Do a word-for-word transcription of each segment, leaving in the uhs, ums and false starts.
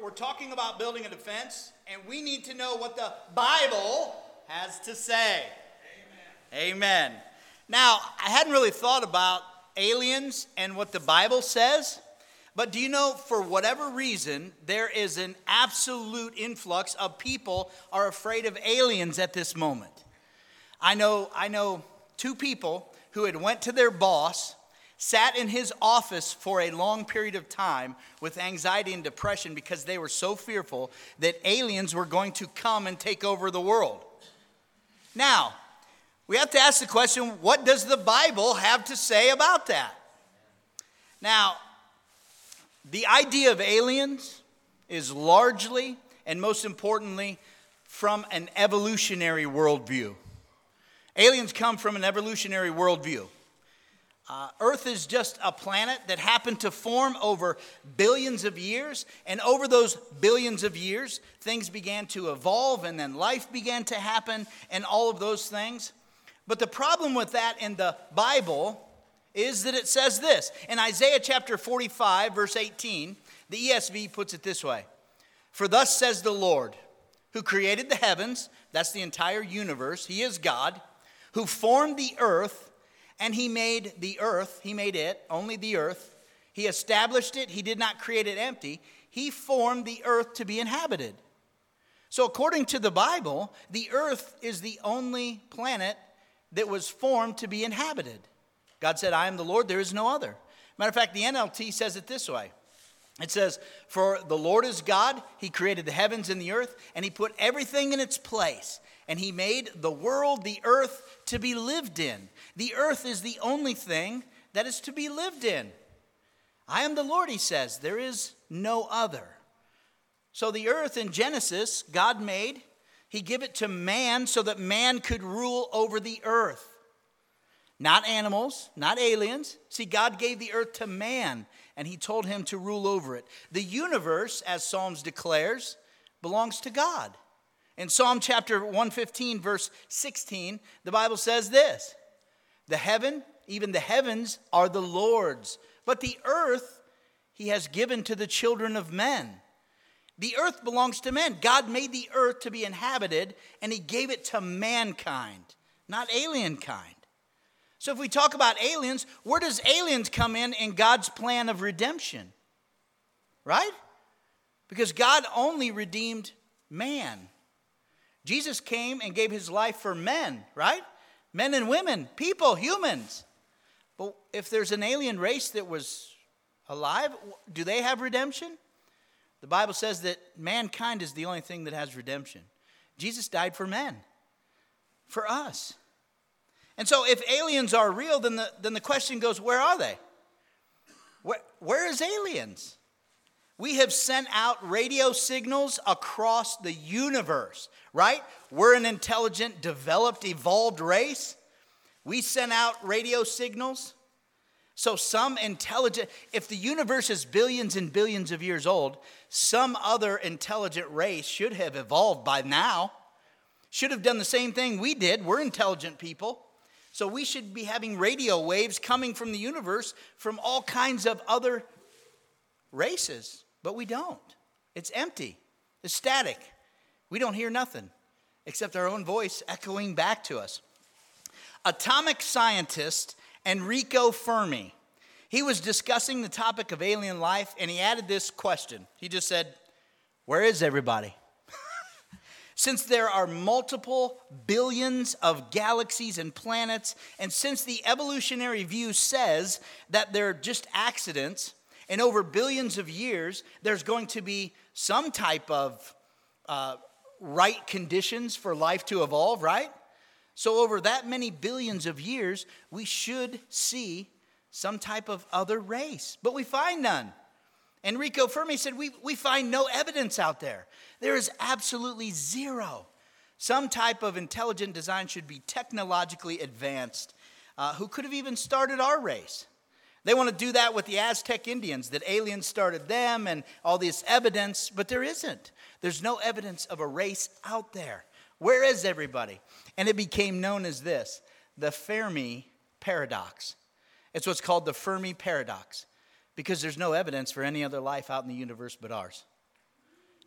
we're talking about building a defense, and we need to know what the Bible has to say. Amen. Amen. Now, I hadn't really thought about aliens and what the Bible says, but do you know, for whatever reason, there is an absolute influx of people are afraid of aliens at this moment. I know, I know two people who had went to their boss, sat in his office for a long period of time with anxiety and depression because they were so fearful that aliens were going to come and take over the world. Now, we have to ask the question, what does the Bible have to say about that? Now, the idea of aliens is largely, and most importantly, from an evolutionary worldview. Aliens come from an evolutionary worldview. Uh, Earth is just a planet that happened to form over billions of years, and over those billions of years, things began to evolve, and then life began to happen, and all of those things. But the problem with that in the Bible is that it says this. In Isaiah chapter forty-five, verse eighteen, the E S V puts it this way. For thus says the Lord, who created the heavens, that's the entire universe, he is God, who formed the earth, and he made the earth, he made it, only the earth. He established it, he did not create it empty. He formed the earth to be inhabited. So according to the Bible, the earth is the only planet that was formed to be inhabited. God said, I am the Lord, there is no other. Matter of fact, the N L T says it this way. It says, for the Lord is God, he created the heavens and the earth, and he put everything in its place. And he made the world, the earth, to be lived in. The earth is the only thing that is to be lived in. I am the Lord, he says. There is no other. So the earth in Genesis, God made. He gave it to man so that man could rule over the earth. Not animals, not aliens. See, God gave the earth to man, and he told him to rule over it. The universe, as Psalms declares, belongs to God. In Psalm chapter one fifteen, verse sixteen, the Bible says this. The heaven, even the heavens, are the Lord's, but the earth he has given to the children of men. The earth belongs to men. God made the earth to be inhabited, and he gave it to mankind, not alien kind. So if we talk about aliens, where does aliens come in in God's plan of redemption? Right? Because God only redeemed man. Jesus came and gave his life for men, right? Men and women, people, humans. But if there's an alien race that was alive, do they have redemption? The Bible says that mankind is the only thing that has redemption. Jesus died for men, for us. And so if aliens are real, then the, then the question goes, where are they? Where, where is aliens? We have sent out radio signals across the universe, right? We're an intelligent, developed, evolved race. We sent out radio signals. So some intelligent, if the universe is billions and billions of years old, some other intelligent race should have evolved by now. Should have done the same thing we did. We're intelligent people. So we should be having radio waves coming from the universe from all kinds of other races. But we don't. It's empty. It's static. We don't hear nothing except our own voice echoing back to us. Atomic scientist Enrico Fermi, he was discussing the topic of alien life, and he added this question. He just said, where is everybody? Since there are multiple billions of galaxies and planets, and since the evolutionary view says that they're just accidents, and over billions of years, there's going to be some type of uh, right conditions for life to evolve, right? So over that many billions of years, we should see some type of other race. But we find none. Enrico Fermi said, we, we find no evidence out there. There is absolutely zero. Some type of intelligent design should be technologically advanced, uh, who could have even started our race. They want to do that with the Aztec Indians, that aliens started them and all this evidence, but there isn't. There's no evidence of a race out there. Where is everybody? And it became known as this, the Fermi paradox. It's what's called the Fermi paradox, because there's no evidence for any other life out in the universe but ours.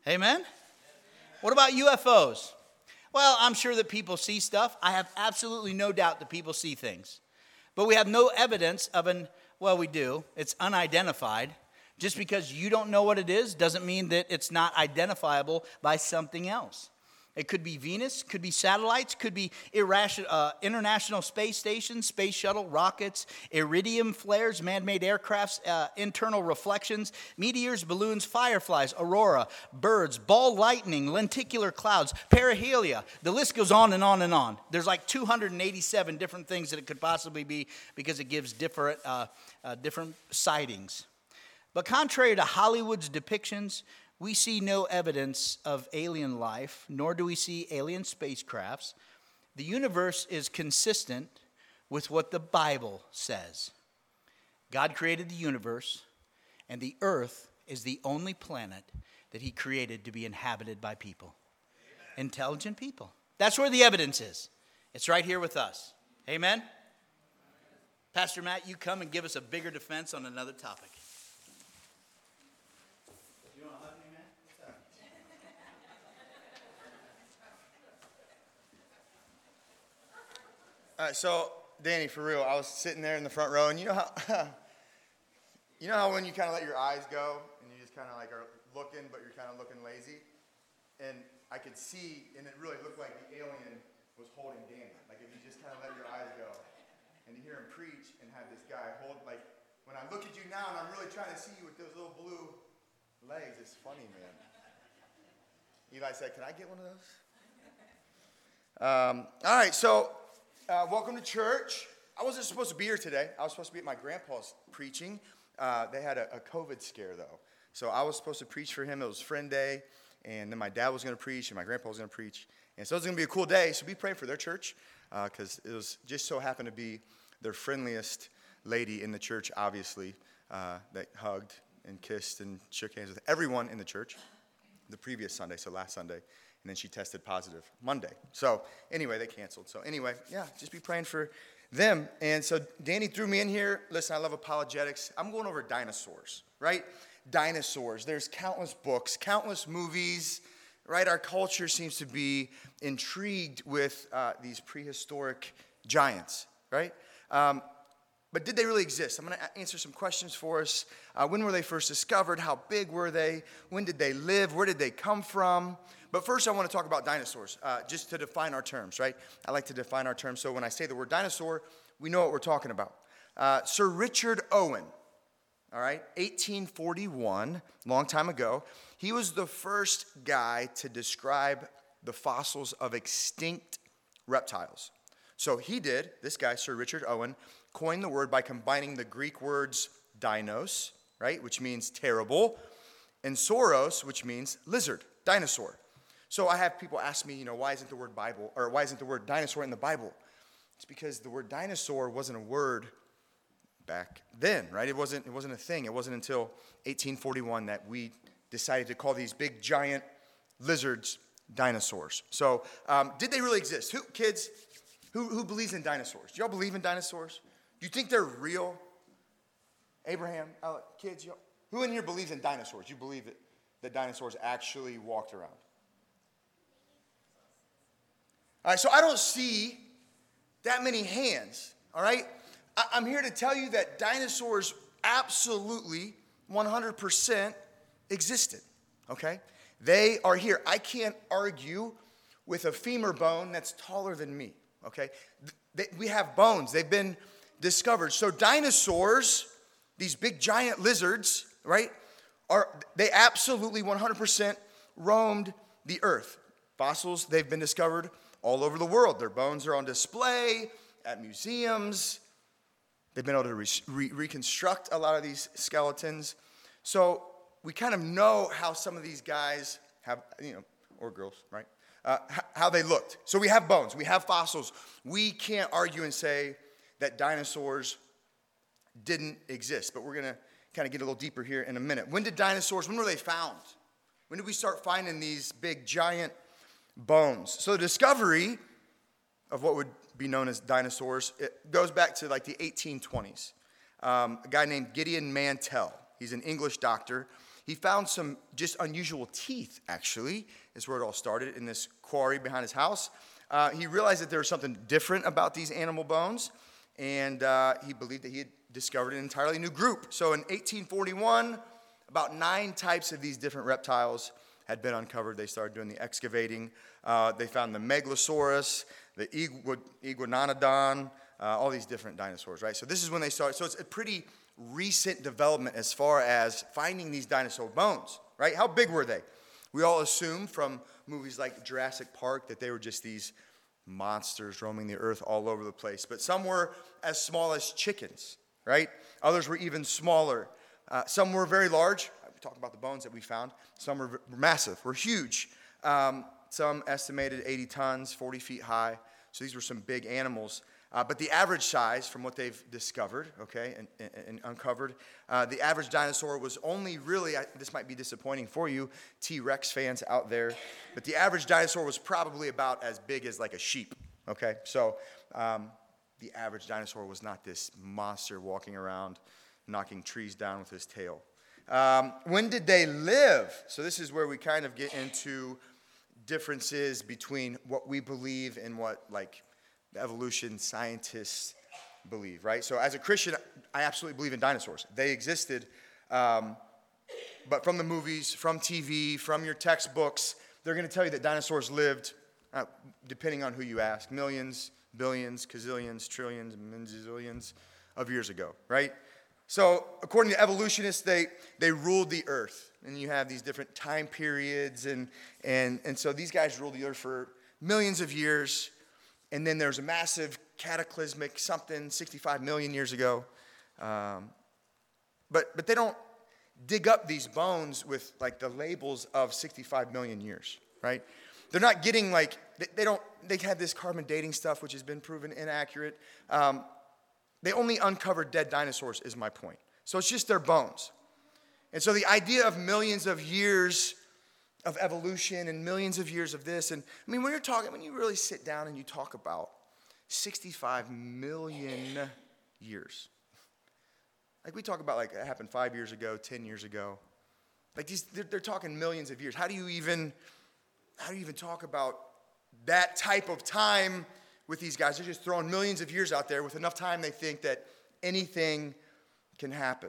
Amen? What about U F Os? Well, I'm sure that people see stuff. I have absolutely no doubt that people see things. But we have no evidence of an, well, we do. It's unidentified. Just because you don't know what it is doesn't mean that it's not identifiable by something else. It could be Venus, could be satellites, could be irrational, uh, international space stations, space shuttle, rockets, iridium flares, man-made aircrafts, uh, internal reflections, meteors, balloons, fireflies, aurora, birds, ball lightning, lenticular clouds, perihelia. The list goes on and on and on. There's like two hundred eighty-seven different things that it could possibly be because it gives different, uh, uh, different sightings. But contrary to Hollywood's depictions, we see no evidence of alien life, nor do we see alien spacecrafts. The universe is consistent with what the Bible says. God created the universe, and the earth is the only planet that he created to be inhabited by people. Amen. Intelligent people. That's where the evidence is. It's right here with us. Amen? Amen? Pastor Matt, you come and give us a bigger defense on another topic. All right, so Danny, for real, I was sitting there in the front row, and you know how, you know how when you kind of let your eyes go, and you just kind of like are looking, but you're kind of looking lazy, and I could see, and it really looked like the alien was holding Danny. Like if you just kind of let your eyes go, and you hear him preach, and have this guy hold, like when I look at you now, and I'm really trying to see you with those little blue legs, it's funny, man. Eli said, "Can I get one of those?" Um, all right, so. Uh, welcome to church. I wasn't supposed to be here today. I was supposed to be at my grandpa's preaching. Uh, they had a, a COVID scare, though. So I was supposed to preach for him. It was friend day. And then my dad was going to preach, and my grandpa was going to preach. And so it was going to be a cool day. So be praying for their church, because uh, it was just so happened to be their friendliest lady in the church, obviously, uh, that hugged and kissed and shook hands with everyone in the church the previous Sunday, so last Sunday. And then she tested positive Monday. So anyway, they canceled. So anyway, yeah, just be praying for them. And so Danny threw me in here. Listen, I love apologetics. I'm going over dinosaurs, right? Dinosaurs. There's countless books, countless movies, right? Our culture seems to be intrigued with uh, these prehistoric giants, right? Um, but did they really exist? I'm going to answer some questions for us. Uh, when were they first discovered? How big were they? When did they live? Where did they come from? But first, I want to talk about dinosaurs, uh, just to define our terms, right? I like to define our terms, so when I say the word dinosaur, we know what we're talking about. Uh, Sir Richard Owen, all right, eighteen forty-one, long time ago, he was the first guy to describe the fossils of extinct reptiles. So he did, this guy, Sir Richard Owen, coined the word by combining the Greek words dinos, right, which means terrible, and sauros, which means lizard, dinosaur. So I have people ask me, you know, why isn't the word Bible, or why isn't the word dinosaur in the Bible? It's because the word dinosaur wasn't a word back then, right? It wasn't, it wasn't a thing. It wasn't until eighteen forty-one that we decided to call these big, giant lizards dinosaurs. So um, did they really exist? Who, kids, who, who believes in dinosaurs? Do y'all believe in dinosaurs? Do you think they're real? Abraham, Alec, kids, y'all, who in here believes in dinosaurs? You believe that, that dinosaurs actually walked around? All right, so I don't see that many hands, all right? I- I'm here to tell you that dinosaurs absolutely one hundred percent existed, okay? They are here. I can't argue with a femur bone that's taller than me, okay? They, we have bones. They've been discovered. So dinosaurs, these big giant lizards, right, are they absolutely one hundred percent roamed the earth. Fossils, they've been discovered all over the world. Their bones are on display at museums. They've been able to re- re- reconstruct a lot of these skeletons. So we kind of know how some of these guys have, you know, or girls, right? Uh, h- how they looked. So we have bones. We have fossils. We can't argue and say that dinosaurs didn't exist. But we're going to kind of get a little deeper here in a minute. When did dinosaurs, when were they found? When did we start finding these big, giant bones? So the discovery of what would be known as dinosaurs, it goes back to like the eighteen twenties. Um, a guy named Gideon Mantell. He's an English doctor. He he found some just unusual teeth, actually, is where it all started, in this quarry behind his house. Uh, he realized that there was something different about these animal bones, and uh, he believed that he had discovered an entirely new group. So in eighteen forty-one, about nine types of these different reptiles had been uncovered. They started doing the excavating. Uh, they found the Megalosaurus, the Igu- Iguanodon, uh, all these different dinosaurs, right? So this is when they started. So it's a pretty recent development as far as finding these dinosaur bones, right? How big were they? We all assume from movies like Jurassic Park that they were just these monsters roaming the earth all over the place. But some were as small as chickens, right? Others were even smaller. Uh, some were very large. We talked about the bones that we found. Some were v- massive, were huge. Um, some estimated eighty tons, forty feet high. So these were some big animals. Uh, but the average size, from what they've discovered, okay, and, and, and uncovered, uh, the average dinosaur was only really, I, this might be disappointing for you, T-Rex fans out there, but the average dinosaur was probably about as big as like a sheep, okay? So um, the average dinosaur was not this monster walking around knocking trees down with his tail. Um, when did they live? So this is where we kind of get into differences between what we believe and what, like, the evolution scientists believe, right? So as a Christian, I absolutely believe in dinosaurs. They existed, um, but from the movies, from T V, from your textbooks, they're going to tell you that dinosaurs lived, uh, depending on who you ask, millions, billions, gazillions, trillions, zillions of years ago, right? So according to evolutionists, they, they ruled the earth. And you have these different time periods, and, and, and so these guys ruled the earth for millions of years. And then there's a massive cataclysmic something sixty-five million years ago. Um, but but they don't dig up these bones with like the labels of sixty-five million years, right? They're not getting like, they, they don't, they have this carbon dating stuff which has been proven inaccurate. Um, they only uncovered dead dinosaurs is my point. So it's just their bones. And so the idea of millions of years of evolution and millions of years of this. And I mean, when you're talking, when you really sit down and you talk about sixty-five million years, like we talk about like it happened five years ago, ten years ago, like these, they're, they're talking millions of years. How do you even, how do you even talk about that type of time with these guys? They're just throwing millions of years out there with enough time they think that anything can happen.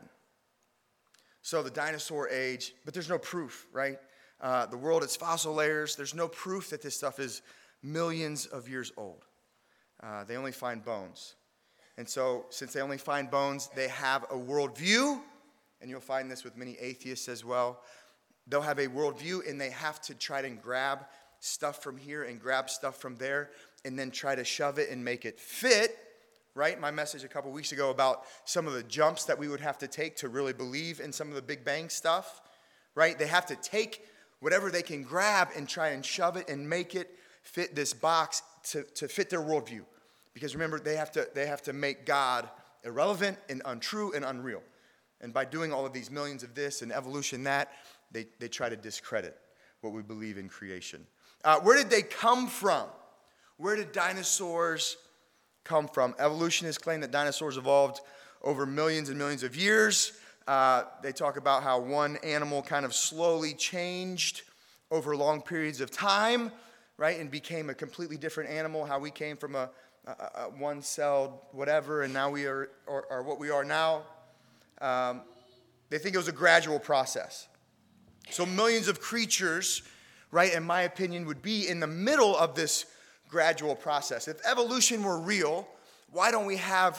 So the dinosaur age, but there's no proof, right? Uh, the world, it's fossil layers. There's no proof that this stuff is millions of years old. Uh, they only find bones. And so since they only find bones, they have a worldview, and you'll find this with many atheists as well. They'll have a worldview, and they have to try to grab stuff from here and grab stuff from there, and then try to shove it and make it fit, right? My message a couple weeks ago about some of the jumps that we would have to take to really believe in some of the Big Bang stuff, right? They have to take whatever they can grab and try and shove it and make it fit this box to, to fit their worldview. Because remember, they have to they have to make God irrelevant and untrue and unreal. And by doing all of these millions of this and evolution that, they, they try to discredit what we believe in creation. Uh, where did they come from? Where did dinosaurs come from? Evolutionists claim that dinosaurs evolved over millions and millions of years. Uh, they talk about how one animal kind of slowly changed over long periods of time, right, and became a completely different animal, how we came from a, a, a one-celled whatever, and now we are, are, are what we are now. Um, they think it was a gradual process. So millions of creatures, right, in my opinion, would be in the middle of this gradual process. If evolution were real, why don't we have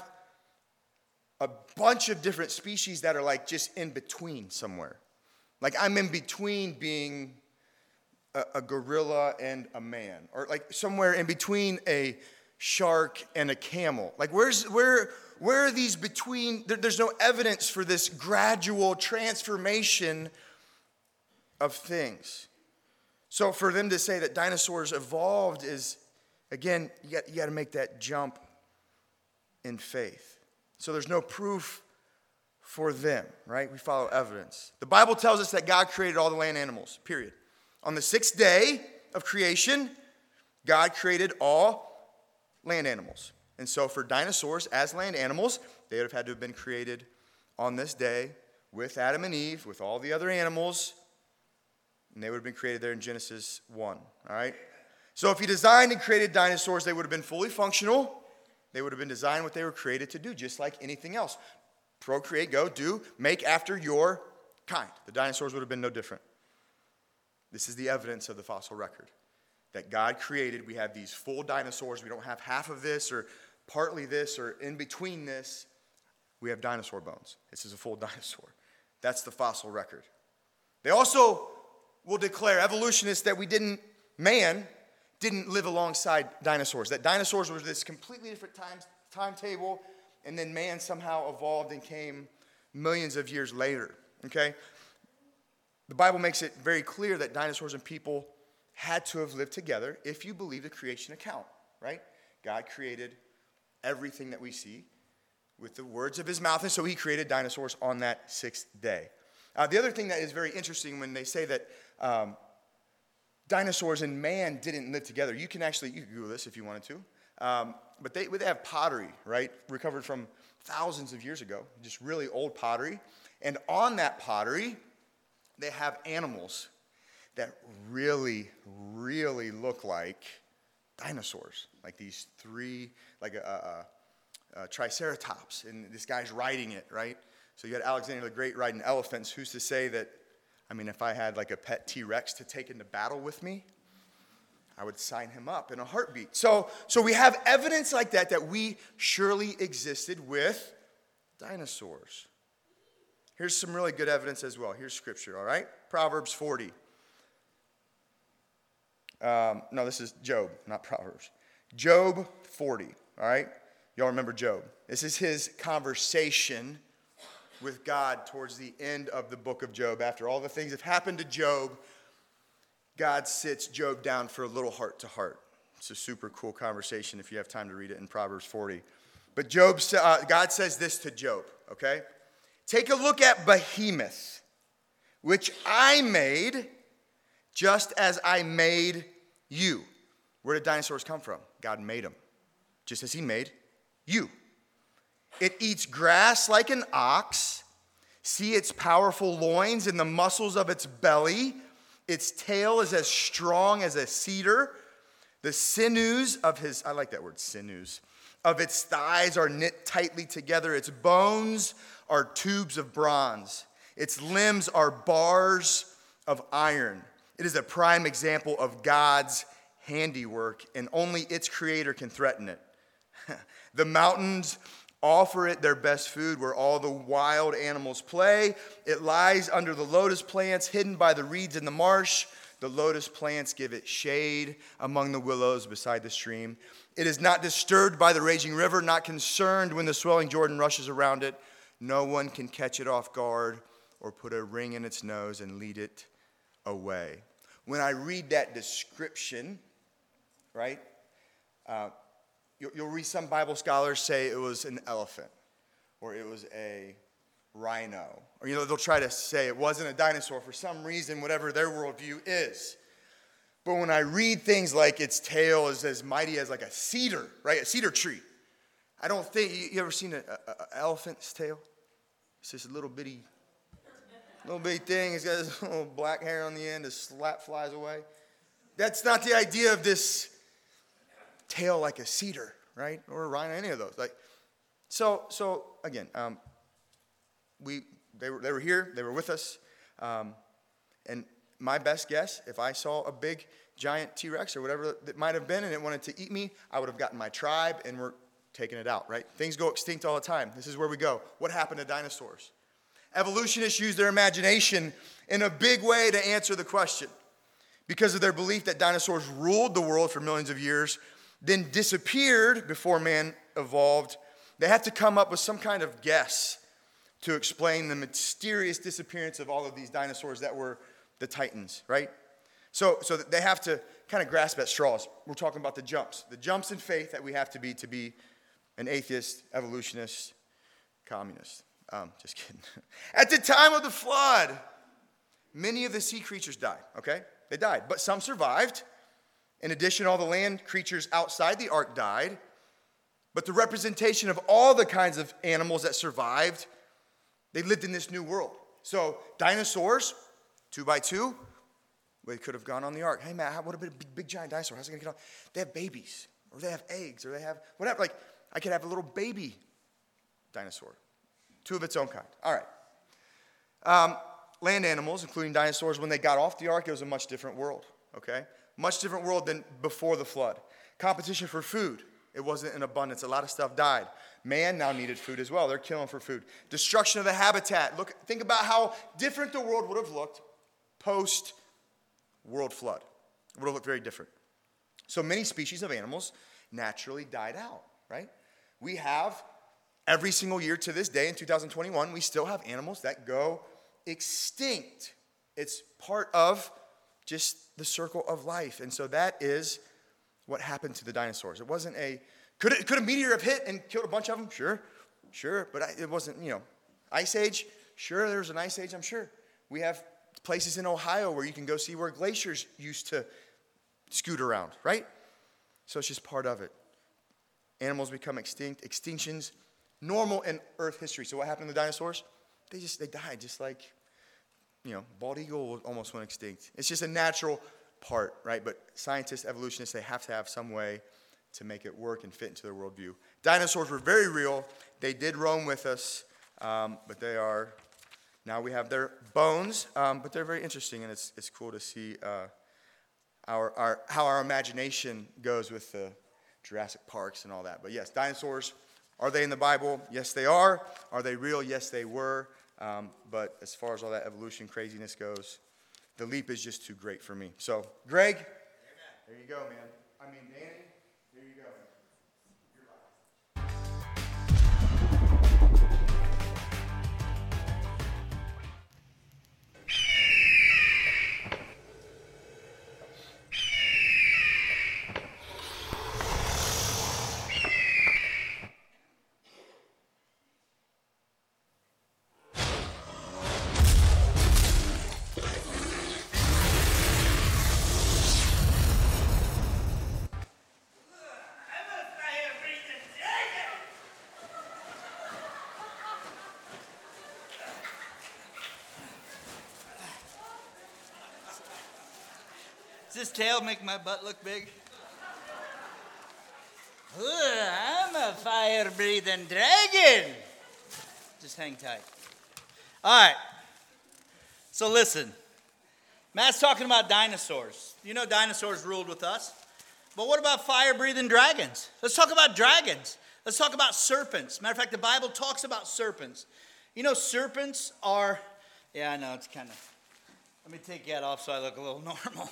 a bunch of different species that are like just in between somewhere? Like I'm in between being a, a gorilla and a man, or like somewhere in between a shark and a camel. Like where's where where are these between? There, there's no evidence for this gradual transformation of things. So for them to say that dinosaurs evolved is, again, you got, you got to make that jump in faith. So there's no proof for them, right? We follow evidence. The Bible tells us that God created all the land animals, period. On the sixth day of creation, God created all land animals. And so for dinosaurs as land animals, they would have had to have been created on this day with Adam and Eve, with all the other animals, and they would have been created there in Genesis one, all right? So if he designed and created dinosaurs, they would have been fully functional. They would have been designed what they were created to do, just like anything else. Procreate, go, do, make after your kind. The dinosaurs would have been no different. This is the evidence of the fossil record, that God created. We have these full dinosaurs. We don't have half of this or partly this or in between this. We have dinosaur bones. This is a full dinosaur. That's the fossil record. They also will declare, evolutionists, that we didn't, man didn't live alongside dinosaurs. That dinosaurs were this completely different time, timetable, and then man somehow evolved and came millions of years later, okay? The Bible makes it very clear that dinosaurs and people had to have lived together if you believe the creation account, right? God created everything that we see with the words of his mouth, and so he created dinosaurs on that sixth day. Uh, the other thing that is very interesting when they say that um, dinosaurs and man didn't live together, you can actually, you can Google this if you wanted to, um, but they, they have pottery, right, recovered from thousands of years ago, just really old pottery, and on that pottery, they have animals that really, really look like dinosaurs, like these three, like a, a, a triceratops, and this guy's riding it, right? So you got Alexander the Great riding elephants. Who's to say that, I mean, if I had like a pet T-Rex to take into battle with me, I would sign him up in a heartbeat. So, so we have evidence like that, that we surely existed with dinosaurs. Here's some really good evidence as well. Here's scripture, all right? Proverbs forty. Um, no, this is Job, not Proverbs. Job forty, all right? Y'all remember Job. This is his conversation with God towards the end of the book of Job. After all the things that happened to Job, God sits Job down for a little heart-to-heart. It's a super cool conversation if you have time to read it in Proverbs forty. But Job, uh, God says this to Job, okay? Take a look at Behemoth, which I made just as I made you. Where did dinosaurs come from? God made them, just as he made you. It eats grass like an ox. See its powerful loins and the muscles of its belly. Its tail is as strong as a cedar. The sinews of his, I like that word, sinews, of its thighs are knit tightly together. Its bones are tubes of bronze. Its limbs are bars of iron. It is a prime example of God's handiwork, and only its creator can threaten it. The mountains offer it their best food where all the wild animals play. It lies under the lotus plants, hidden by the reeds in the marsh. The lotus plants give it shade among the willows beside the stream. It is not disturbed by the raging river, not concerned when the swelling Jordan rushes around it. No one can catch it off guard or put a ring in its nose and lead it away. When I read that description, right, uh, you'll, you'll read some Bible scholars say it was an elephant or it was a rhino. Or, you know, they'll try to say it wasn't a dinosaur for some reason, whatever their worldview is. But when I read things like its tail is as mighty as like a cedar, right, a cedar tree, I don't think, you ever seen an elephant's tail? It's just a little bitty, little bitty thing. It's got this little black hair on the end. The slap flies away. That's not the idea of this tail like a cedar, right? Or a rhino, any of those. Like, so, so again, um, we they were they were here. They were with us, um, and my best guess, if I saw a big giant T-Rex or whatever that might have been, and it wanted to eat me, I would have gotten my tribe and we're taking it out, right? Things go extinct all the time. This is where we go. What happened to dinosaurs? Evolutionists use their imagination in a big way to answer the question. Because of their belief that dinosaurs ruled the world for millions of years, then disappeared before man evolved, they have to come up with some kind of guess to explain the mysterious disappearance of all of these dinosaurs that were the titans, right? So, so they have to kind of grasp at straws. We're talking about the jumps. The jumps in faith that we have to be to be an atheist, evolutionist, communist. Um, just kidding. At the time of the flood, many of the sea creatures died, okay? They died, but some survived. In addition, all the land creatures outside the ark died. But the representation of all the kinds of animals that survived, they lived in this new world. So dinosaurs, two by two, they could have gone on the ark. Hey, Matt, how, what a big, big giant dinosaur. How's it going to get on? They have babies, or they have eggs, or they have whatever. Like, I could have a little baby dinosaur, two of its own kind. All right. Um, land animals, including dinosaurs, when they got off the ark, it was a much different world, okay? Much different world than before the flood. Competition for food. It wasn't in abundance. A lot of stuff died. Man now needed food as well. They're killing for food. Destruction of the habitat. Look, think about how different the world would have looked post-world flood. It would have looked very different. So many species of animals naturally died out, right? We have, every single year to this day in two thousand twenty-one, we still have animals that go extinct. It's part of just the circle of life. And so that is what happened to the dinosaurs. It wasn't a, could, it, could a meteor have hit and killed a bunch of them? Sure, sure. But it wasn't, you know, ice age? Sure, there was an ice age, I'm sure. We have places in Ohio where you can go see where glaciers used to scoot around, right? So it's just part of it. Animals become extinct. Extinctions, normal in Earth history. So what happened to the dinosaurs? They just, they died just like, you know, bald eagle almost went extinct. It's just a natural part, right? But scientists, evolutionists, they have to have some way to make it work and fit into their worldview. Dinosaurs were very real. They did roam with us, um, but they are, now we have their bones, um, but they're very interesting, and it's it's cool to see uh, our, our how our imagination goes with the Jurassic Parks and all that. But yes, dinosaurs, are they in the Bible? Yes, they are. Are they real? Yes, they were. Um, but as far as all that evolution craziness goes, the leap is just too great for me. So, Greg, Amen. There you go, man. I mean, Danny, there you go. You're Does this tail make my butt look big? Ugh, I'm a fire-breathing dragon. Just hang tight. All right. So listen. Matt's talking about dinosaurs. You know dinosaurs ruled with us. But what about fire-breathing dragons? Let's talk about dragons. Let's talk about serpents. Matter of fact, the Bible talks about serpents. You know, serpents are, yeah, I know, it's kind of, let me take that off so I look a little normal.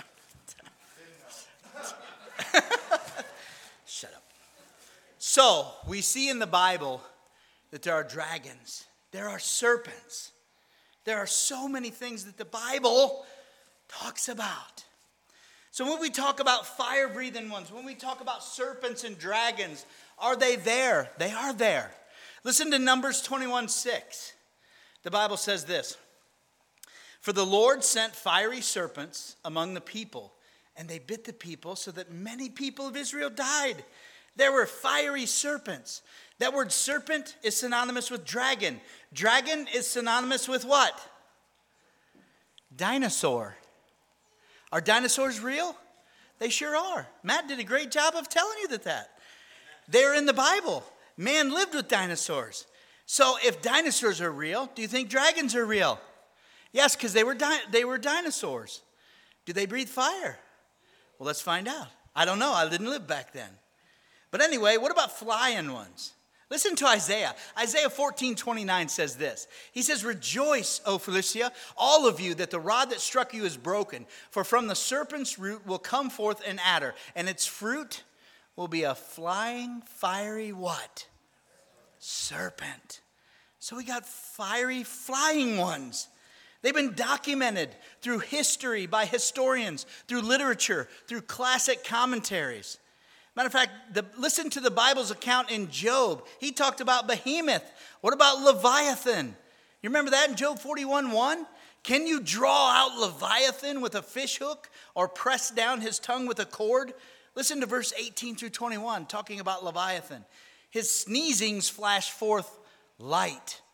Shut up. So, we see in the Bible that there are dragons. There are serpents. There are so many things that the Bible talks about. So when we talk about fire-breathing ones, when we talk about serpents and dragons, are they there? They are there. Listen to Numbers twenty-one six. The Bible says this. For the Lord sent fiery serpents among the people, and they bit the people so that many people of Israel died. There were fiery serpents. That word serpent is synonymous with dragon. Dragon is synonymous with what? Dinosaur. Are dinosaurs real? They sure are. Matt did a great job of telling you that that. They're in the Bible. Man lived with dinosaurs. So if dinosaurs are real, do you think dragons are real? Yes, because they were di- they were dinosaurs. Do they breathe fire? Well, let's find out. I don't know. I didn't live back then. But anyway, what about flying ones? Listen to Isaiah. Isaiah fourteen twenty-nine says this. He says, rejoice, O Philistia, all of you, that the rod that struck you is broken. For from the serpent's root will come forth an adder, and its fruit will be a flying, fiery what? Serpent. So we got fiery, flying ones. They've been documented through history by historians, through literature, through classic commentaries. Matter of fact, the, listen to the Bible's account in Job. He talked about Behemoth. What about Leviathan? You remember that in Job forty-one one? Can you draw out Leviathan with a fish hook or press down his tongue with a cord? Listen to verse eighteen through twenty-one, talking about Leviathan. His sneezings flash forth light,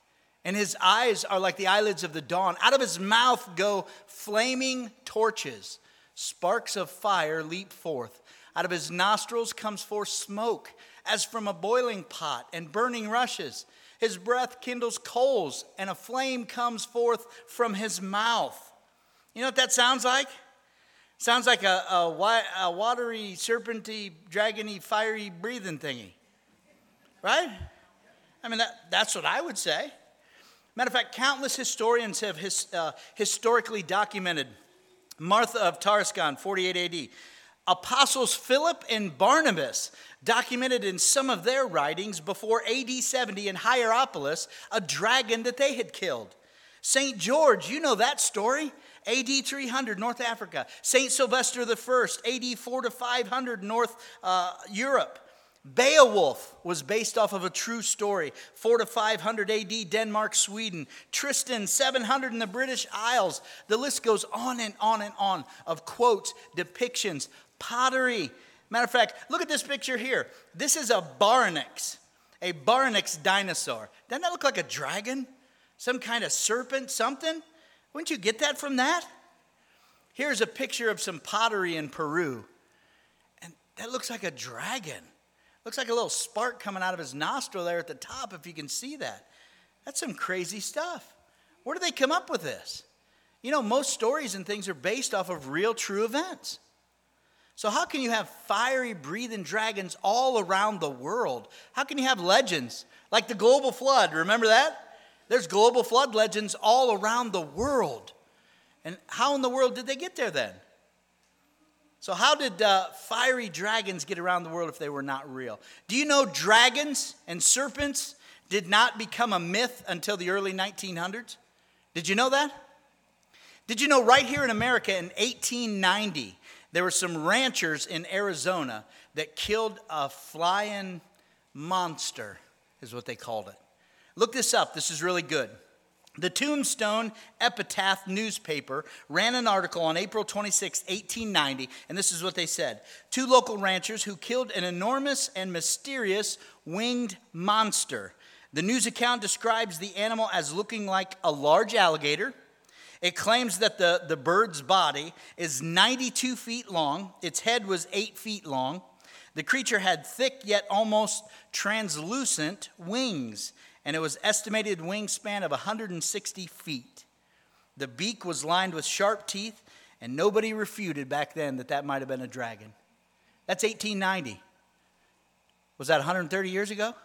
and his eyes are like the eyelids of the dawn. Out of his mouth go flaming torches. Sparks of fire leap forth. Out of his nostrils comes forth smoke, as from a boiling pot, and burning rushes. His breath kindles coals, and a flame comes forth from his mouth. You know what that sounds like? Sounds like a, a, a watery, serpenty, dragony, fiery breathing thingy. Right? I mean, that, that's what I would say. Matter of fact, countless historians have his, uh, historically documented Martha of Tarascon, forty-eight A D. Apostles Philip and Barnabas documented in some of their writings before A D seventy in Hierapolis a dragon that they had killed. Saint George, you know that story. A D three hundred, North Africa. Saint Sylvester the First, A D four to five hundred, North uh, Europe. Beowulf was based off of a true story, four to five hundred A D, Denmark, Sweden. Tristan, seven hundred in the British Isles. The list goes on and on and on of quotes, depictions, pottery. Matter of fact, look at this picture here. This is a Baryonyx, a Baryonyx dinosaur. Doesn't that look like a dragon? Some kind of serpent, something? Wouldn't you get that from that? Here's a picture of some pottery in Peru. And that looks like a dragon. Looks like a little spark coming out of his nostril there at the top, if you can see that. That's some crazy stuff. Where do they come up with this? You know, most stories and things are based off of real, true events. So how can you have fiery, breathing dragons all around the world? How can you have legends like the global flood? Remember that? There's global flood legends all around the world. And how in the world did they get there then? So how did uh, fiery dragons get around the world if they were not real? Do you know dragons and serpents did not become a myth until the early nineteen hundreds? Did you know that? Did you know right here in America in eighteen ninety, there were some ranchers in Arizona that killed a flying monster, is what they called it. Look this up. This is really good. The Tombstone Epitaph newspaper ran an article on April twenty-sixth, eighteen ninety, and this is what they said. Two local ranchers who killed an enormous and mysterious winged monster. The news account describes the animal as looking like a large alligator. It claims that the, the bird's body is ninety-two feet long. Its head was eight feet long. The creature had thick yet almost translucent wings, and it was estimated wingspan of one hundred sixty feet. The beak was lined with sharp teeth, and nobody refuted back then that that might have been a dragon. That's eighteen ninety. Was that one hundred thirty years ago?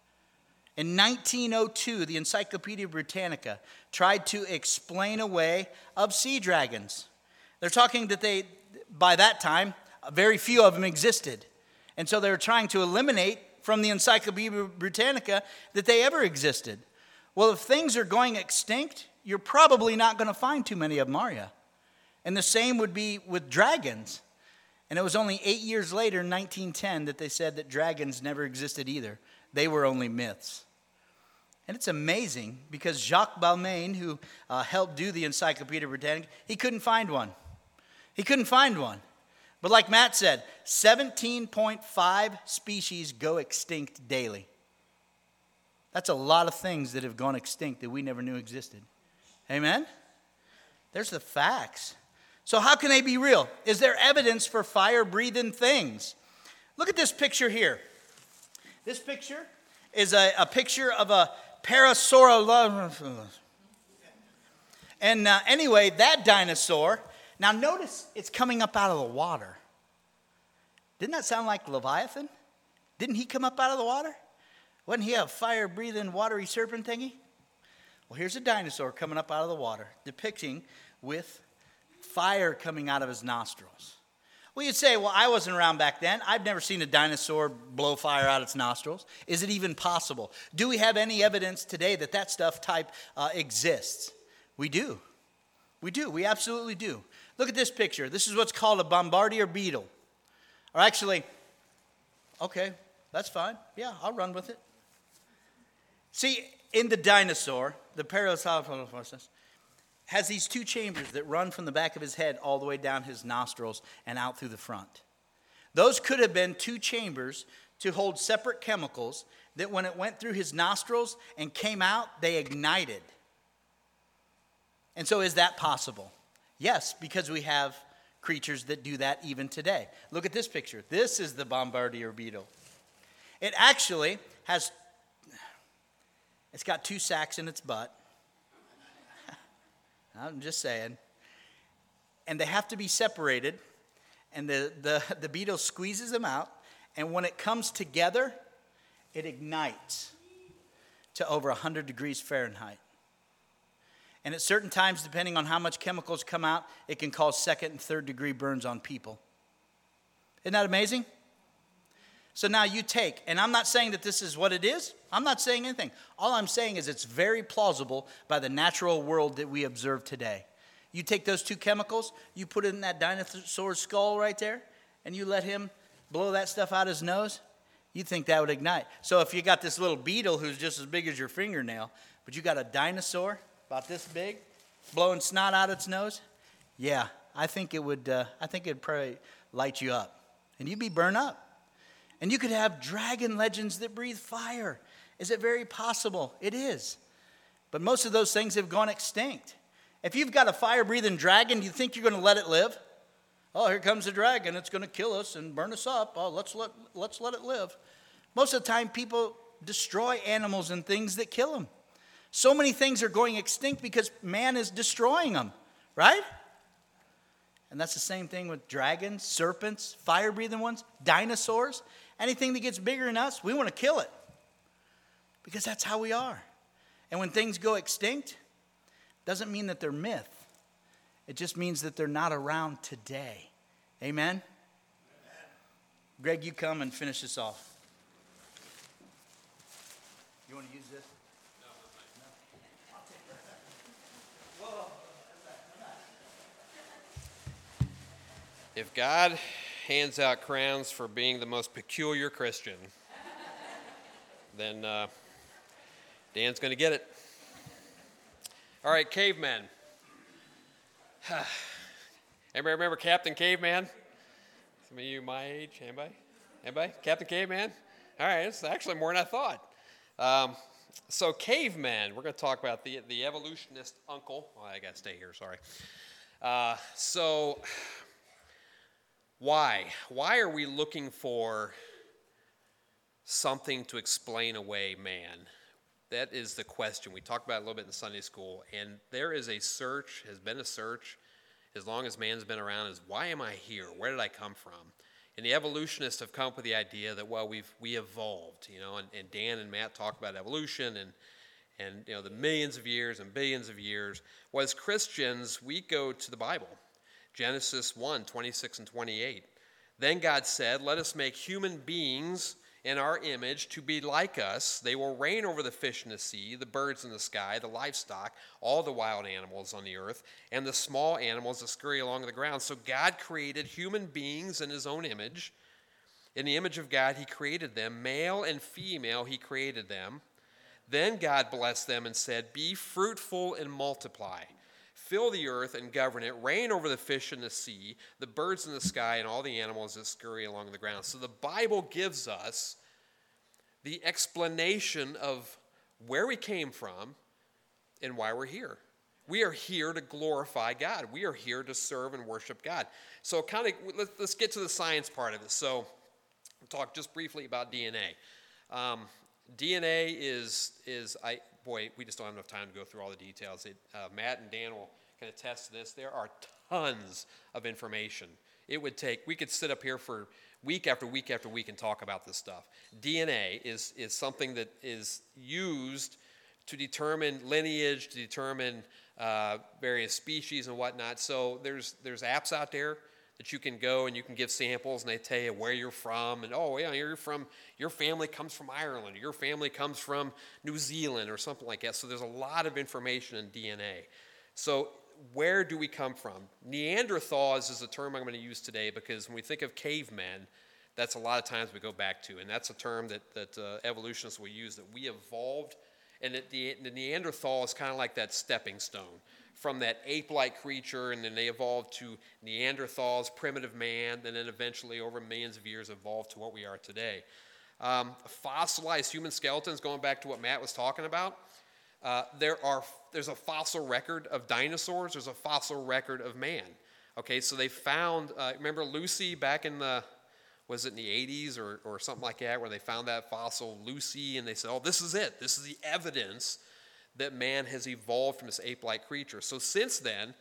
In nineteen oh two, the Encyclopedia Britannica tried to explain away of sea dragons. They're talking that they, by that time, very few of them existed. And so they were trying to eliminate from the Encyclopedia Britannica that they ever existed. Well, if things are going extinct, you're probably not going to find too many of them, are you? And the same would be with dragons. And it was only eight years later, in nineteen ten, that they said that dragons never existed either. They were only myths. And it's amazing because Jacques Balmain, who uh, helped do the Encyclopedia Britannica, he couldn't find one. He couldn't find one. But like Matt said, seventeen point five species go extinct daily. That's a lot of things that have gone extinct that we never knew existed. Amen? There's the facts. So how can they be real? Is there evidence for fire-breathing things? Look at this picture here. This picture is a, a picture of a Parasaurolophus. And uh, anyway, that dinosaur, now notice it's coming up out of the water. Didn't that sound like Leviathan? Didn't he come up out of the water? Wasn't he a fire-breathing, watery serpent thingy? Well, here's a dinosaur coming up out of the water, depicting with fire coming out of his nostrils. Well, you'd say, well, I wasn't around back then. I've never seen a dinosaur blow fire out its nostrils. Is it even possible? Do we have any evidence today that that stuff type uh, exists? We do. We do. We absolutely do. Look at this picture. This is what's called a bombardier beetle. Or actually, okay, that's fine. Yeah, I'll run with it. See, in the dinosaur, the Parasaurolophus has these two chambers that run from the back of his head all the way down his nostrils and out through the front. Those could have been two chambers to hold separate chemicals that when it went through his nostrils and came out, they ignited. And so is that possible? Yes, because we have creatures that do that even today. Look at this picture. This is the bombardier beetle. It actually has, it's got two sacs in its butt. I'm just saying. And they have to be separated. And the, the, the beetle squeezes them out. And when it comes together, it ignites to over one hundred degrees Fahrenheit. And at certain times, depending on how much chemicals come out, it can cause second and third degree burns on people. Isn't that amazing? So now you take, and I'm not saying that this is what it is. I'm not saying anything. All I'm saying is it's very plausible by the natural world that we observe today. You take those two chemicals, you put it in that dinosaur's skull right there, and you let him blow that stuff out his nose, you'd think that would ignite. So if you got this little beetle who's just as big as your fingernail, but you got a dinosaur about this big, blowing snot out its nose, yeah, I think it would. Uh, I think it'd probably light you up, and you'd be burned up. And you could have dragon legends that breathe fire. Is it very possible? It is, but most of those things have gone extinct. If you've got a fire-breathing dragon, do you think you're going to let it live? Oh, here comes a dragon. It's going to kill us and burn us up. Oh, let's let let's let it live. Most of the time, people destroy animals and things that kill them. So many things are going extinct because man is destroying them, right? And that's the same thing with dragons, serpents, fire-breathing ones, dinosaurs. Anything that gets bigger than us, we want to kill it because that's how we are. And when things go extinct, doesn't mean that they're myth. It just means that they're not around today. Amen? Amen? Greg, you come and finish this off. You want to use this? If God hands out crowns for being the most peculiar Christian, then uh, Dan's going to get it. All right, cavemen. Anybody remember Captain Caveman? Some of you my age? Anybody? Anybody? Captain Caveman? All right, it's actually more than I thought. Um, so cavemen, we're going to talk about the, the evolutionist uncle. Well, I got to stay here, sorry. Uh, so... Why? Why are we looking for something to explain away man? That is the question. We talked about it a little bit in Sunday school, and there is a search, has been a search, as long as man's been around, is why am I here? Where did I come from? And the evolutionists have come up with the idea that, well, we've we evolved, you know, and, and Dan and Matt talked about evolution and, and, you know, the millions of years and billions of years. Well, as Christians, we go to the Bible. Genesis one, twenty-six and twenty-eight. Then God said, let us make human beings in our image to be like us. They will reign over the fish in the sea, the birds in the sky, the livestock, all the wild animals on the earth, and the small animals that scurry along the ground. So God created human beings in his own image. In the image of God, he created them. Male and female, he created them. Then God blessed them and said, be fruitful and multiply. Fill the earth and govern it. Reign over the fish in the sea, the birds in the sky, and all the animals that scurry along the ground. So the Bible gives us the explanation of where we came from and why we're here. We are here to glorify God. We are here to serve and worship God. So kind of let's get to the science part of it. So we'll talk just briefly about D N A. Um, D N A is is I. Boy, we just don't have enough time to go through all the details. It, uh, Matt and Dan will can attest to this. There are tons of information. It would take, we could sit up here for week after week after week and talk about this stuff. D N A is, is something that is used to determine lineage, to determine uh, various species and whatnot. So there's there's apps out there that you can go and you can give samples and they tell you where you're from and oh yeah you're from your family comes from Ireland or your family comes from New Zealand or something like that. So there's a lot of information in D N A. So where do we come from? Neanderthals is a term I'm going to use today because when we think of cavemen, that's a lot of times we go back to, and that's a term that that uh, evolutionists will use, that we evolved, and that the, the Neanderthal is kind of like that stepping stone from that ape-like creature, and then they evolved to Neanderthals, primitive man, and then eventually over millions of years evolved to what we are today. Um, fossilized human skeletons, going back to what Matt was talking about, uh, there are there's a fossil record of dinosaurs. There's a fossil record of man. Okay, so they found, uh, remember Lucy back in the, was it in the eighties or, or something like that, where they found that fossil Lucy, and they said, oh, this is it. This is the evidence that man has evolved from this ape-like creature. So since then,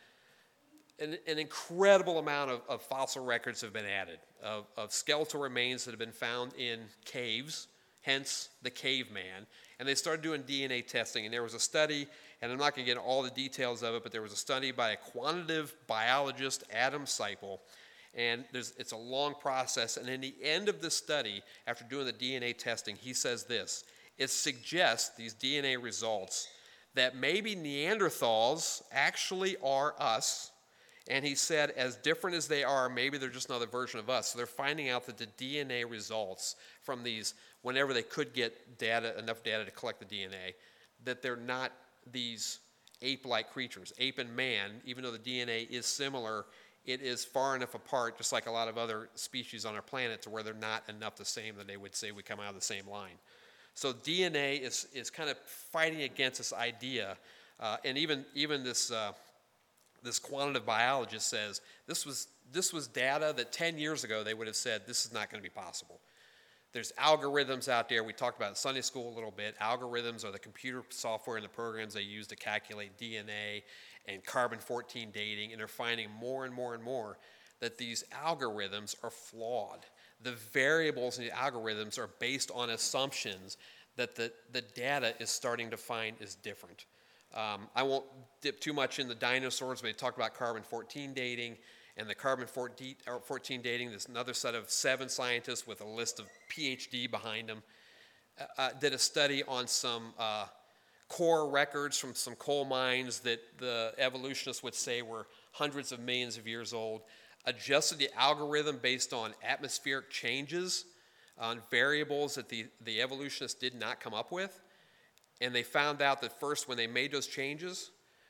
an, an incredible amount of, of fossil records have been added, of, of skeletal remains that have been found in caves, hence the caveman. And they started doing D N A testing, and there was a study, and I'm not going to get into all the details of it, but there was a study by a quantitative biologist, Adam Seipel, and there's, it's a long process, and in the end of the study, after doing the D N A testing, he says this: it suggests, these D N A results, that maybe Neanderthals actually are us, and he said, as different as they are, maybe they're just another version of us. So they're finding out that the D N A results from these, whenever they could get data, enough data to collect the D N A, that they're not these ape-like creatures. Ape and man, even though the D N A is similar, it is far enough apart, just like a lot of other species on our planet, to where they're not enough the same that they would say we come out of the same line. So D N A is, is kind of fighting against this idea, uh, and even even this uh, this quantitative biologist says this was this was data that ten years ago they would have said this is not going to be possible. There's algorithms out there. We talked about in Sunday school a little bit. Algorithms are the computer software and the programs they use to calculate D N A and carbon fourteen dating, and they're finding more and more and more that these algorithms are flawed. The variables in the algorithms are based on assumptions that the, the data is starting to find is different. Um, I won't dip too much in the dinosaurs, but they talked about carbon fourteen dating. And the carbon fourteen dating, there's another set of seven scientists with a list of P H D behind them, uh, did a study on some uh, core records from some coal mines that the evolutionists would say were hundreds of millions of years old, adjusted the algorithm based on atmospheric changes, on variables that the, the evolutionists did not come up with. And they found out that first, when they made those changes,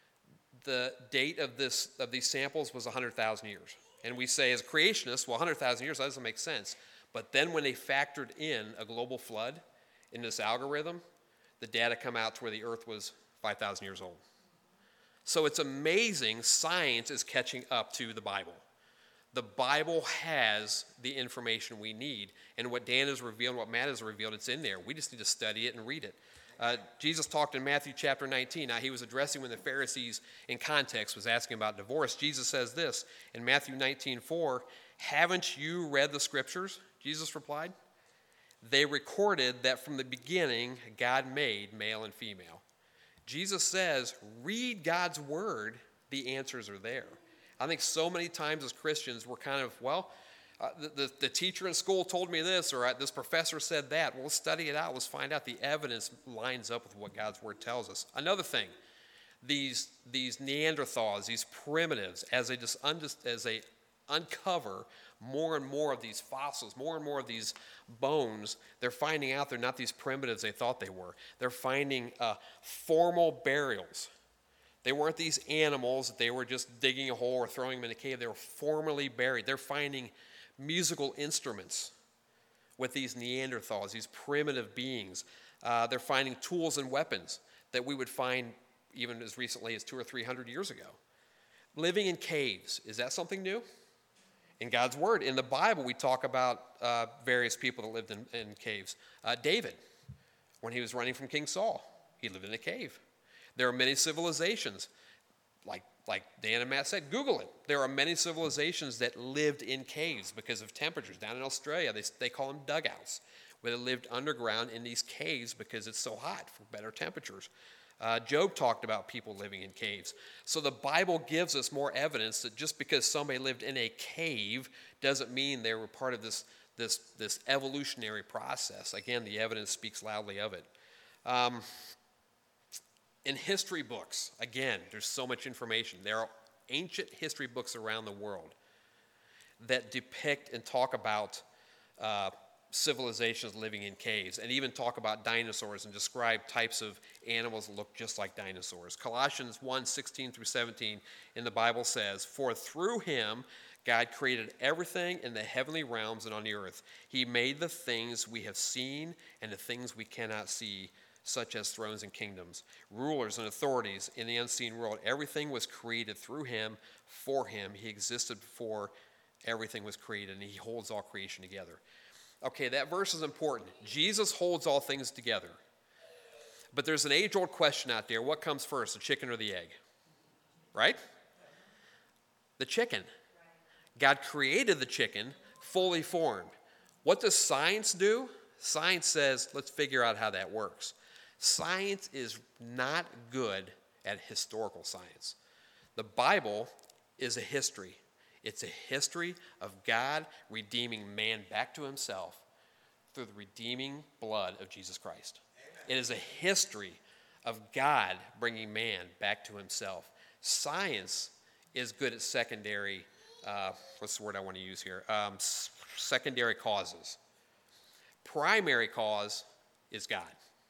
the date of this of these samples was one hundred thousand years. And we say as creationists, well, one hundred thousand years, that doesn't make sense. But then when they factored in a global flood in this algorithm, the data come out to where the earth was five thousand years old. So it's amazing science is catching up to the Bible. The Bible has the information we need. And what Dan has revealed, what Matt has revealed, it's in there. We just need to study it and read it. Uh, Jesus talked in Matthew chapter nineteen. Now, he was addressing when the Pharisees, in context, was asking about divorce. Jesus says this in Matthew nineteen four, haven't you read the scriptures? Jesus replied. They recorded that from the beginning, God made male and female. Jesus says, read God's word. The answers are there. I think so many times as Christians, we're kind of, well, Uh, the, the, the teacher in school told me this, or uh, this professor said that. Well, let's study it out. Let's find out the evidence lines up with what God's word tells us. Another thing, these, these Neanderthals, these primitives, as they, just un- as they uncover more and more of these fossils, more and more of these bones, they're finding out they're not these primitives they thought they were. They're finding uh, formal burials. They weren't these animals that they were just digging a hole or throwing them in a cave. They were formally buried. They're finding musical instruments with these Neanderthals, these primitive beings. Uh, they're finding tools and weapons that we would find even as recently as two or three hundred years ago. Living in caves, is that something new? In God's word, in the Bible, we talk about uh, various people that lived in, in caves. Uh, David, when he was running from King Saul, he lived in a cave. There are many civilizations, like Like Dan and Matt said, Google it. There are many civilizations that lived in caves because of temperatures. Down in Australia, they, they call them dugouts, where they lived underground in these caves because it's so hot for better temperatures. Uh, Job talked about people living in caves. So the Bible gives us more evidence that just because somebody lived in a cave doesn't mean they were part of this, this, this evolutionary process. Again, the evidence speaks loudly of it. Um, In history books, again, there's so much information. There are ancient history books around the world that depict and talk about uh, civilizations living in caves, and even talk about dinosaurs and describe types of animals that look just like dinosaurs. Colossians one, sixteen through seventeen in the Bible says, for through him God created everything in the heavenly realms and on the earth. He made the things we have seen and the things we cannot see, such as thrones and kingdoms, rulers and authorities in the unseen world. Everything was created through him, for him. He existed before everything was created, and he holds all creation together. Okay, that verse is important. Jesus holds all things together. But there's an age-old question out there. What comes first, the chicken or the egg? Right? The chicken. God created the chicken fully formed. What does science do? Science says, let's figure out how that works. Science is not good at historical science. The Bible is a history. It's a history of God redeeming man back to himself through the redeeming blood of Jesus Christ. Amen. It is a history of God bringing man back to himself. Science is good at secondary, uh, what's the word I want to use here? Um, s- secondary causes. Primary cause is God.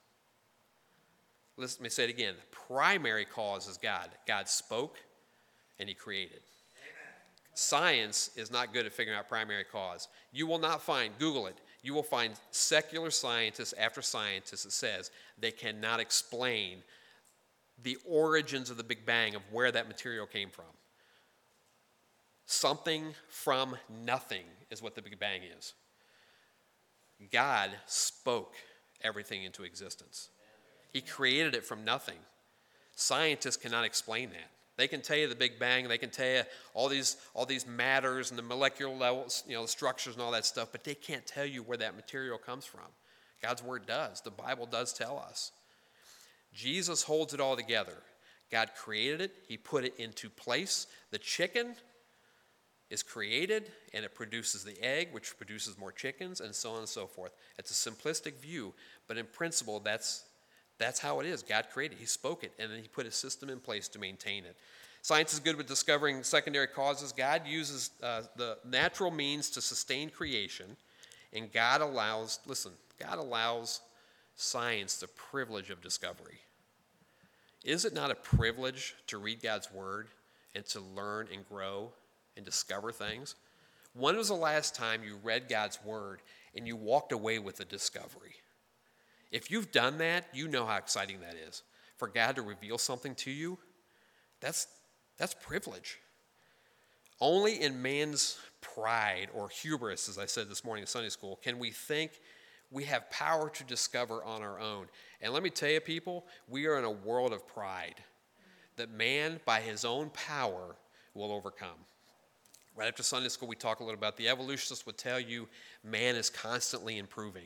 Let me say it again. Primary cause is God. God spoke and he created. Amen. Science is not good at figuring out primary cause. You will not find, Google it, you will find secular scientists after scientists that says they cannot explain the origins of the Big Bang, of where that material came from. Something from nothing is what the Big Bang is. God spoke everything into existence. He created it from nothing. Scientists cannot explain that. They can tell you the Big Bang, they can tell you all these all these matters and the molecular levels, you know, the structures and all that stuff, but they can't tell you where that material comes from. God's word does. The Bible does tell us. Jesus holds it all together. God created it. He put it into place. The chicken is created, and it produces the egg, which produces more chickens, and so on and so forth. It's a simplistic view, but in principle, that's that's how it is. God created it. He spoke it, and then he put a system in place to maintain it. Science is good with discovering secondary causes. God uses uh, the natural means to sustain creation, and God allows, listen, God allows science the privilege of discovery. Is it not a privilege to read God's word and to learn and grow and discover things? When was the last time you read God's word and you walked away with a discovery? If you've done that, you know how exciting that is. For God to reveal something to you, that's, that's privilege. Only in man's pride or hubris, as I said this morning in Sunday school, can we think we have power to discover on our own. And let me tell you, people, we are in a world of pride that man, by his own power, will overcome. Right after Sunday school, we talk a little about the evolutionists would tell you man is constantly improving.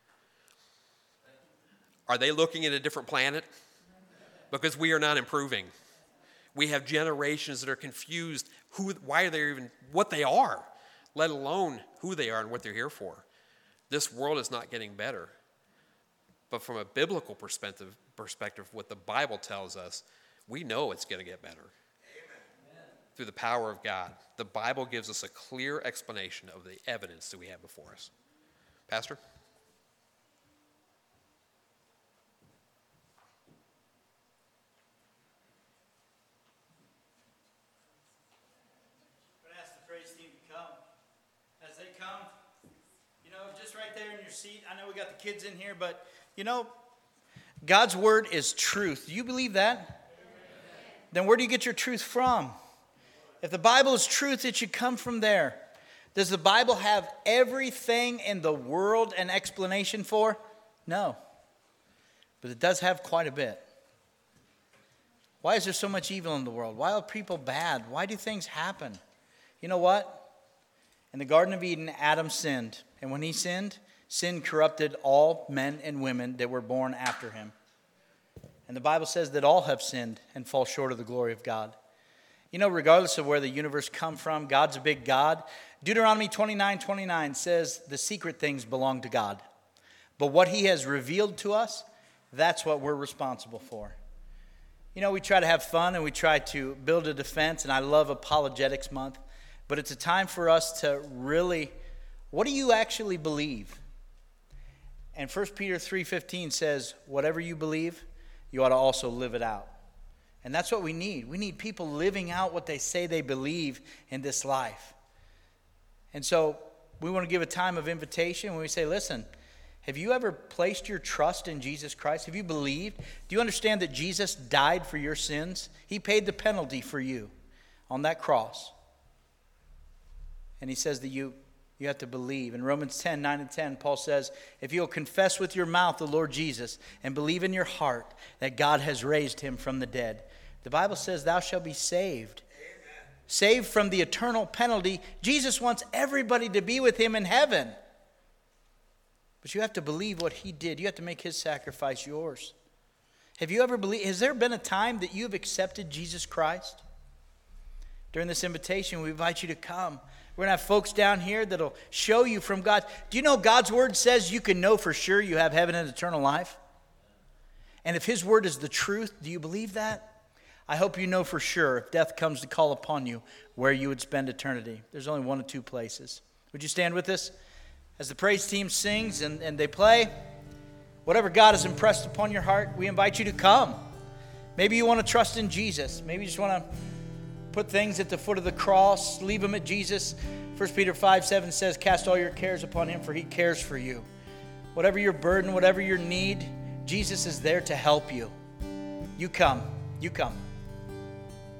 Are they looking at a different planet? Because we are not improving. We have generations that are confused who, why are they even, what they are, let alone who they are and what they're here for. This world is not getting better. But from a biblical perspective, perspective, what the Bible tells us, we know it's going to get better. Amen. Through the power of God. The Bible gives us a clear explanation of the evidence that we have before us. Pastor? Seat. I know we got the kids in here, but you know, God's word is truth. Do you believe that? Amen. Then where do you get your truth from? If the Bible is truth, it should come from there. Does the Bible have everything in the world an explanation for? No. But it does have quite a bit. Why is there so much evil in the world? Why are people bad? Why do things happen? You know what? In the Garden of Eden, Adam sinned. And when he sinned, sin corrupted all men and women that were born after him. And the Bible says that all have sinned and fall short of the glory of God. You know, regardless of where the universe come from, God's a big God. Deuteronomy twenty-nine twenty-nine says the secret things belong to God. But what he has revealed to us, that's what we're responsible for. You know, we try to have fun and we try to build a defense, and I love Apologetics Month. But it's a time for us to really, what do you actually believe? And First Peter three fifteen says, whatever you believe, you ought to also live it out. And that's what we need. We need people living out what they say they believe in this life. And so we want to give a time of invitation when we say, listen, have you ever placed your trust in Jesus Christ? Have you believed? Do you understand that Jesus died for your sins? He paid the penalty for you on that cross. And he says that you, you have to believe. In Romans ten, nine and ten, Paul says, if you'll confess with your mouth the Lord Jesus and believe in your heart that God has raised him from the dead, the Bible says thou shalt be saved. Amen. Saved from the eternal penalty. Jesus wants everybody to be with him in heaven. But you have to believe what he did. You have to make his sacrifice yours. Have you ever believed? Has there been a time that you have accepted Jesus Christ? During this invitation, we invite you to come. We're going to have folks down here that'll show you from God. Do you know God's word says you can know for sure you have heaven and eternal life? And if his word is the truth, do you believe that? I hope you know for sure if death comes to call upon you where you would spend eternity. There's only one of two places. Would you stand with us? As the praise team sings and, and they play, whatever God has impressed upon your heart, we invite you to come. Maybe you want to trust in Jesus. Maybe you just want to put things at the foot of the cross, leave them at Jesus. First Peter five seven says, cast all your cares upon him, for he cares for you. Whatever your burden, whatever your need, Jesus is there to help you. You come. You come.